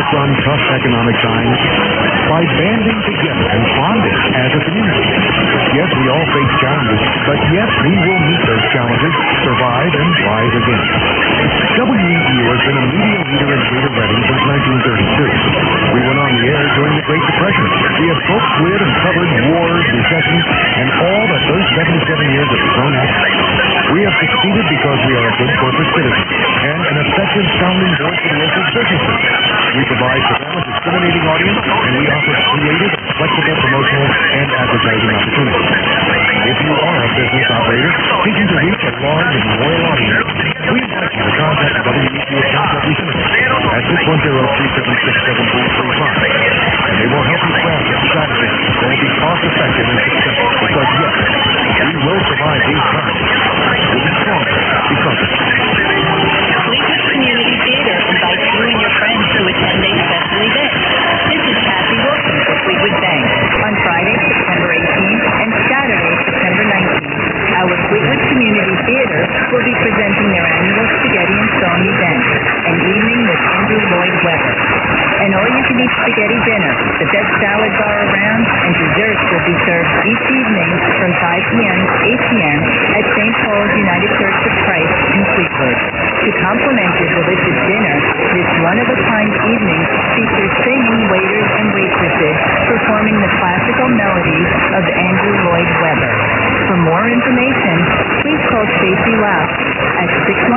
overcome tough economic times by banding together and bonding as a community. Yes, we all face challenges, but yes, we will meet those challenges, survive, and rise again. WEU has been a media leader in Greater Reading since 1932. We went on the air during the Great Depression. We have coped with and covered wars, recessions, and all that those 77 years have thrown at us. We have succeeded because we are a good corporate citizen and an effective sounding board for local businesses. We provide for them a discriminating audience, and we offer creative, flexible promotional and advertising opportunities. If you are a business operator seeking to reach a large and loyal audience, we invite you to contact WEU account representative at 610-376-7435, and they will help you craft a strategy that will be cost-effective and successful. Because yes, we will survive these times. We'll be stronger because of it. Fleetwood Community Theater invites you and your friends to attend a special event. This is Kathy Wilson for Fleetwood Bank on Friday, September 18th and Saturday, September 19th. Our Fleetwood Community Theater will be presenting their annual Spaghetti and Song event, an evening with Andrew Lloyd Webber. An all-you-can-eat spaghetti dinner, the best salad bar around, and desserts will be served each evening from 5 p.m. to 8 p.m. at St. Paul's United Church of Christ in Fleetwood. To complement your delicious dinner, this one-of-a-kind evening features singing waiters and waitresses performing the classical melodies of Andrew Lloyd Webber. For more information, please call Stacy Lapp at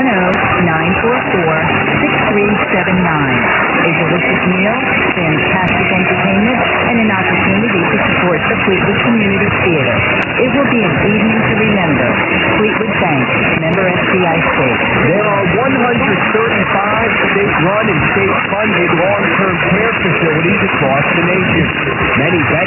610-944-6379. A delicious meal, fantastic entertainment, and an opportunity to support the Fleetwood Community Theater. It will be an evening to remember. Fleetwood Bank, member FDIC. There are 135 state-run and state-funded long-term care facilities across the nation. Many veterans